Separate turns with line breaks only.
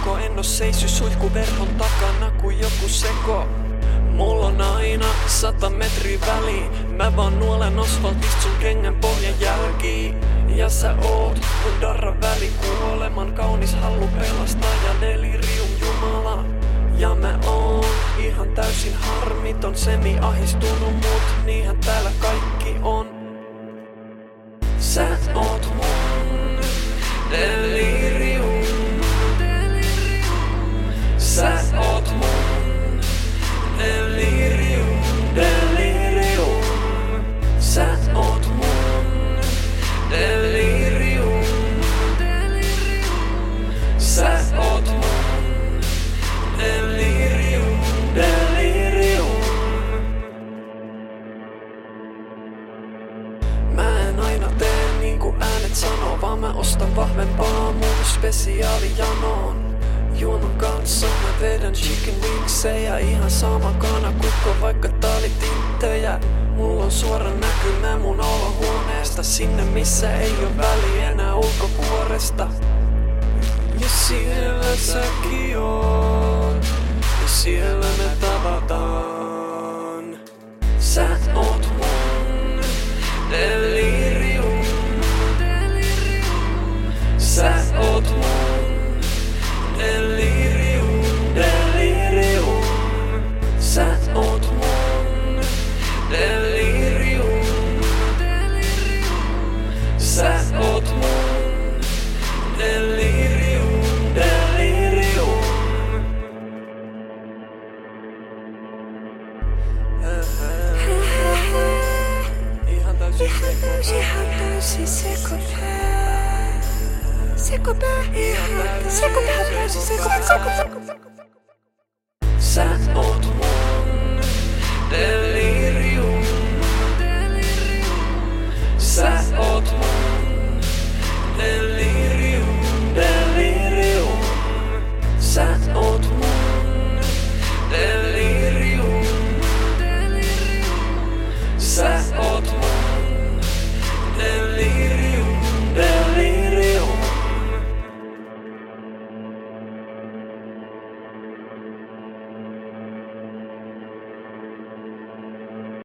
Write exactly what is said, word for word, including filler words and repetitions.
koko, en oo seisy suihkuverhon takana kuin joku seko. Mulla on aina sata metri väliin. Mä vaan nuolen asfaltista sun kengän pohjan jälkiin. Ja sä oot mun darra väli, kuoleman kaunis hallu pelastaja, delirium jumala. Ja mä oon ihan täysin harmiton, semi-ahistunut, mut niinhän täällä kaikki on. Sä oot mun delirium. Sä oot mun delirium, delirium. Sä oot mun delirium, delirium. Sä oot mun delirium, delirium. Mä en aina tee niinku äänet sanoo, vaan mä ostan vahvempaa mun spesiaalijanoon. Juoman kanssa mä vedän chicken wingsejä, ihan sama kanakukko vaikka taalitinttejä. Mulla on suora näkymä mun olohuoneesta sinne missä ei oo väliä enää ulkokuoresta. Ja siellä säkin oot, ja siellä me tavataan. Sä oot mun delirium, delirium. Sä oot mun delirium, delirium. Sä oot mun delirium, delirium. Sä oot mun delirium, delirium. Ihan täysin sekopää.
Ihan täysin sekopää. Sekopää. Ihan täysin sekopää. Sekopää.
Sä oot